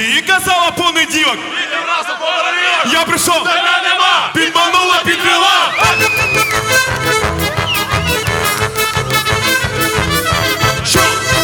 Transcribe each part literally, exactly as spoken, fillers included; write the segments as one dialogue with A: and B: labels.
A: Ти казала понеділок. Я прийшов.
B: Тебе нема.
A: Підманула, підвела. Що?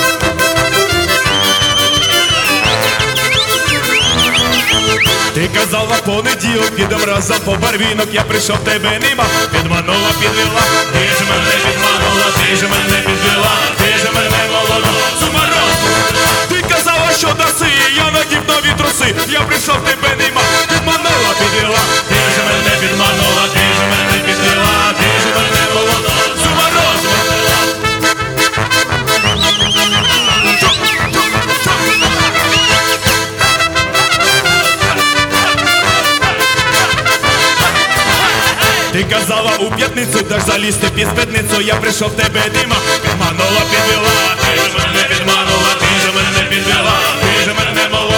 A: Ти казала понеділок, підем разом по барвінок. Я прийшов, тебе нема. Підманула, підвела. Ти ж мене підманула, ти ж мене підвела. Ти ж мене молоду зуморозку. Ти казала, що даси, я надів нові труси. Я прийшов, тебе нема. Підманула, підвела. Ти ж мене підманула, ти ж мене підвела. Ти ж мене молоду зуморозку. Ти казала у п'ятницю, даш залізти під спідницю. Я прийшов, тебе дима. Підманула, підвела. Ти ж мене підманула, ти ж мене підвела. Ти ж мене молоду